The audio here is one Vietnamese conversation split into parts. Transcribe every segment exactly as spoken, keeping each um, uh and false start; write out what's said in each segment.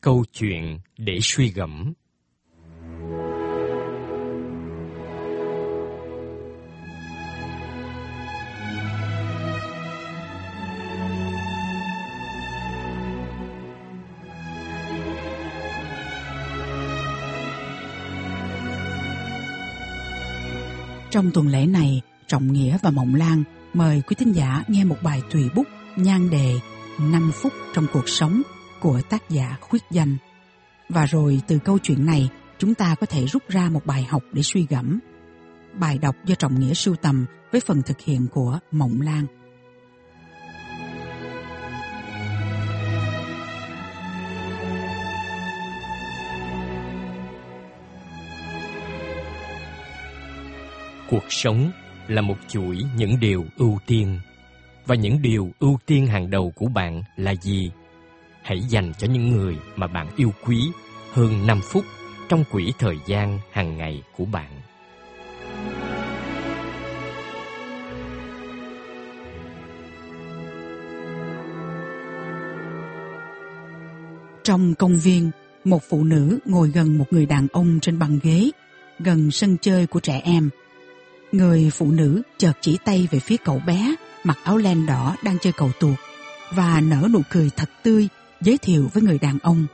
Câu chuyện để suy gẫm. Trong tuần lễ này, Trọng Nghĩa và Mộng Lan mời quý thính giả nghe một bài tùy bút nhan đề năm phút trong cuộc sống của tác giả Khuyết Danh. Và rồi từ câu chuyện này, chúng ta có thể rút ra một bài học để suy gẫm. Bài đọc do Trọng Nghĩa sưu tầm với phần thực hiện của Mộng Lan. Cuộc sống là một chuỗi những điều ưu tiên. Và những điều ưu tiên hàng đầu của bạn là gì? Hãy dành cho những người mà bạn yêu quý hơn năm phút trong quỹ thời gian hàng ngày của bạn. Trong công viên, một phụ nữ ngồi gần một người đàn ông trên băng ghế, gần sân chơi của trẻ em. Người phụ nữ chợt chỉ tay về phía cậu bé mặc áo len đỏ đang chơi cầu tuột và nở nụ cười thật tươi, giới thiệu với người đàn ông.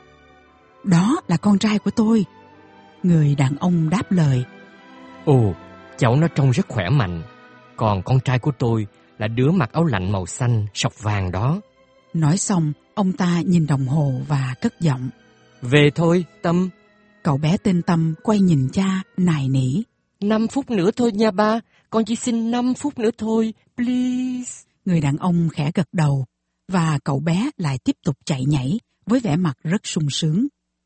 Đó là con trai của tôi. Người đàn ông đáp lời. Ồ, cháu nó trông rất khỏe mạnh. Còn con trai của tôi là đứa mặc áo lạnh màu xanh sọc vàng đó. Nói xong, ông ta nhìn đồng hồ và cất giọng. Về thôi, Tâm. Cậu bé tên Tâm quay nhìn cha, nài nỉ. Năm phút nữa thôi nha ba, con chỉ xin năm phút nữa thôi, please. Người đàn ông khẽ gật đầu, và cậu bé lại tiếp tục chạy nhảy với vẻ mặt rất sung sướng.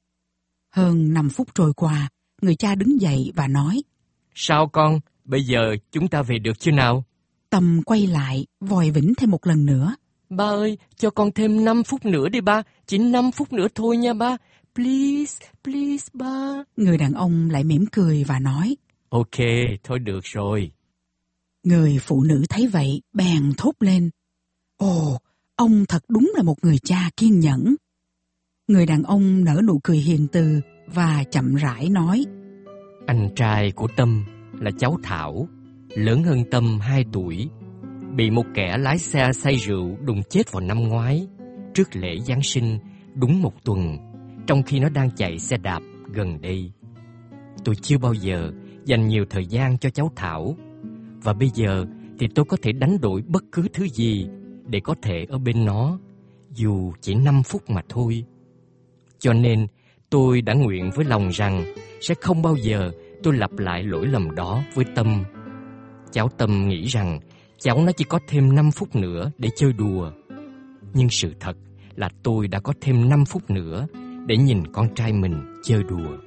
Hơn năm phút trôi qua, người cha đứng dậy và nói. Sao con, bây giờ chúng ta về được chưa nào? Tâm quay lại, vòi vĩnh thêm một lần nữa. Ba ơi, cho con thêm năm phút nữa đi ba, chỉ năm phút nữa thôi nha ba, please, please ba. Người đàn ông lại mỉm cười và nói. Ok, thôi được rồi. Người phụ nữ thấy vậy, bèn thốt lên. Ồ, ông thật đúng là một người cha kiên nhẫn. Người đàn ông nở nụ cười hiền từ và chậm rãi nói. Anh trai của Tâm là cháu Thảo, lớn hơn Tâm hai tuổi, bị một kẻ lái xe say rượu đụng chết vào năm ngoái, trước lễ Giáng sinh, đúng một tuần, trong khi nó đang chạy xe đạp gần đây. Tôi chưa bao giờ dành nhiều thời gian cho cháu Thảo, và bây giờ thì tôi có thể đánh đổi bất cứ thứ gì để có thể ở bên nó, dù chỉ năm phút mà thôi. Cho nên tôi đã nguyện với lòng rằng sẽ không bao giờ tôi lặp lại lỗi lầm đó với Tâm. Cháu Tâm nghĩ rằng cháu nó chỉ có thêm năm phút nữa để chơi đùa. Nhưng sự thật là tôi đã có thêm năm phút nữa để nhìn con trai mình chơi đùa.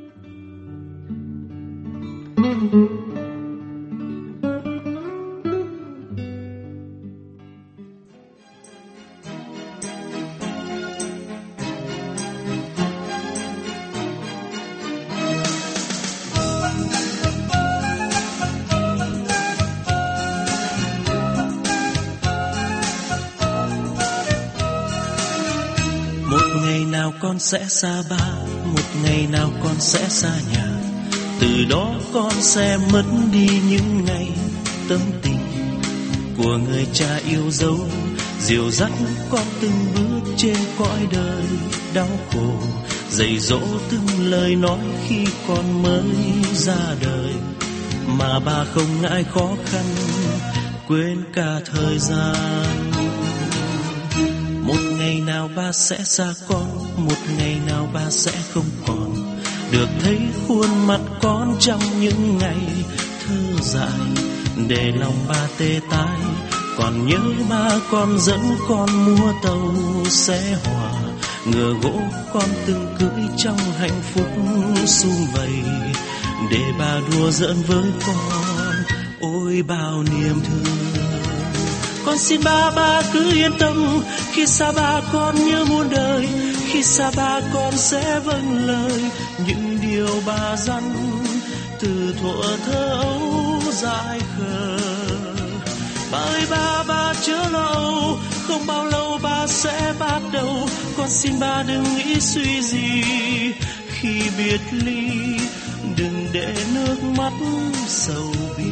Con sẽ xa ba, một ngày nào con sẽ xa nhà. Từ đó con sẽ mất đi những ngày tâm tình của người cha yêu dấu, dìu dắt con từng bước trên cõi đời đau khổ, dạy dỗ từng lời nói khi con mới ra đời, mà bà không ngại khó khăn, quên cả thời gian. Một ngày nào ba sẽ xa con, một ngày nào ba sẽ không còn được thấy khuôn mặt con trong những ngày thơ dại, để lòng ba tê tái. Còn nhớ ba con dẫn con mua tàu xe hòa, ngựa gỗ con từng cưỡi trong hạnh phúc sum vầy, để ba đùa giỡn với con ôi bao niềm thương. Con xin ba, ba cứ yên tâm, khi xa ba con nhớ muôn đời, khi xa ba con sẽ vâng lời những điều ba dặn từ thuở thơ ấu dại khờ. Ba ơi ba, ba chớ lo âu, không bao lâu ba ba sẽ bắt đầu. Con xin ba đừng nghĩ suy gì khi biệt ly, đừng để nước mắt sầu bi.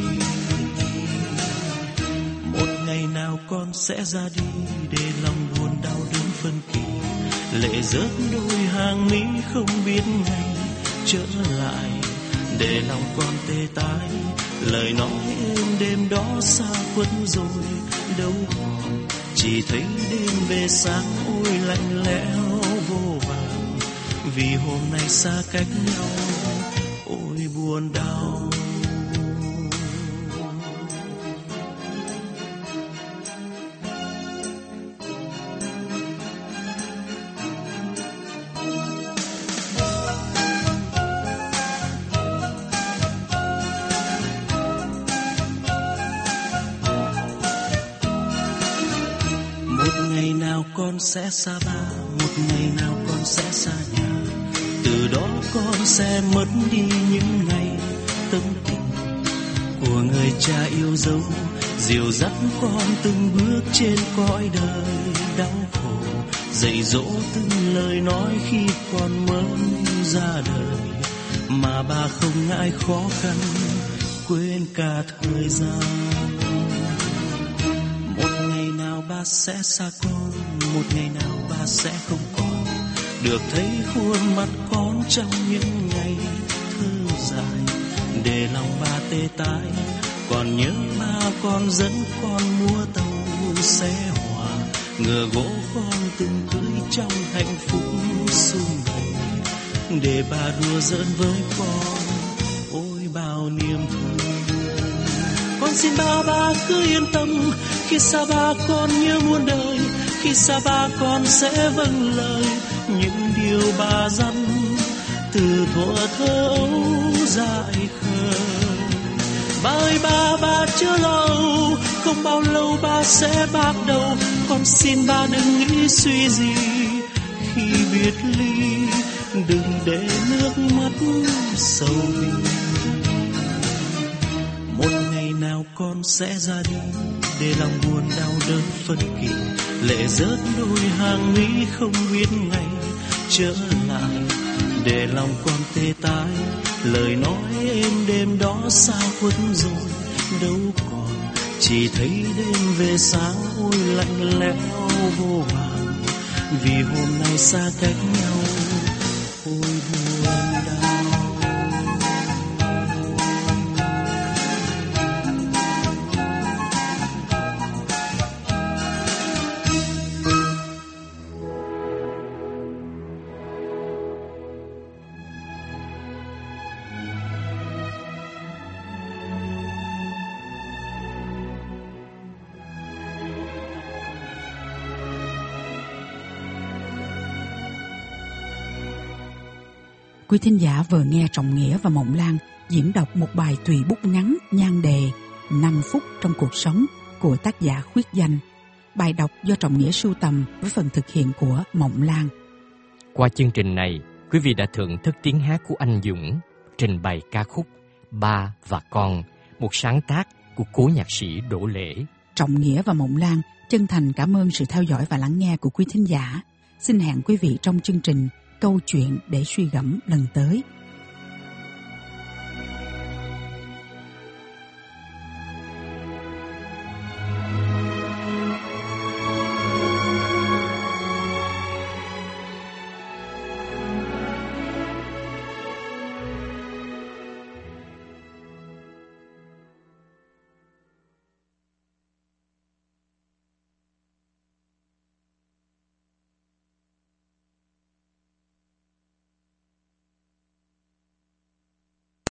Một ngày nào con sẽ ra đi để lòng buồn đau đớn phân kỳ, lệ rớt đôi hàng mi không biết ngày trở lại, để lòng con tê tái. Lời nói êm đêm đó xa khuất rồi đâu còn, chỉ thấy đêm về sáng ôi lạnh lẽo vô vàn. Vì hôm nay xa cách nhau ôi buồn đau. Con sẽ xa ba, một ngày nào con sẽ xa nhà. Từ đó con sẽ mất đi những ngày tâm tình của người cha yêu dấu, dìu dắt con từng bước trên cõi đời đau khổ, dạy dỗ từng lời nói khi con mới ra đời, mà bà không ngại khó khăn quên cả thời gian. Một ngày nào ba sẽ xa con, một ngày nào ba sẽ không còn được thấy khuôn mặt con trong những ngày thơ dài, để lòng ba tê tái. Còn nhớ ba con dẫn con mua tàu xe hòa, ngựa gỗ con từng cưới trong hạnh phúc sum vầy, để ba đùa giỡn với con ôi bao niềm thương. Con xin ba ba cứ yên tâm, khi xa ba con nhớ muôn đời, khi xa ba con sẽ vâng lời những điều ba dặn từ thuở thơ ấu dại khờ. Ba ơi ba, ba chưa lâu, không bao lâu ba sẽ bắt đầu. Con xin ba đừng nghĩ suy gì khi biệt ly, đừng để nước mắt sầu bi. Một ngày nào con sẽ ra đi để lòng buồn đau đớn phân kỳ, lệ rớt đôi hàng mi không biết ngày trở lại, để lòng con tê tái. Lời nói êm đêm đó xa khuất rồi đâu còn, chỉ thấy đêm về sáng ôi lạnh lẽo vô vàn. Vì hôm nay xa cách nhau ôi buồn đau. Quý thính giả vừa nghe Trọng Nghĩa và Mộng Lan diễn đọc một bài tùy bút ngắn nhan đề năm phút trong cuộc sống của tác giả Khuyết Danh. Bài đọc do Trọng Nghĩa sưu tầm với phần thực hiện của Mộng Lan. Qua chương trình này, quý vị đã thưởng thức tiếng hát của anh Dũng trình bày ca khúc Ba và Con, một sáng tác của cố nhạc sĩ Đỗ Lễ. Trọng Nghĩa và Mộng Lan chân thành cảm ơn sự theo dõi và lắng nghe của quý thính giả. Xin hẹn quý vị trong chương trình Câu chuyện để suy gẫm lần tới.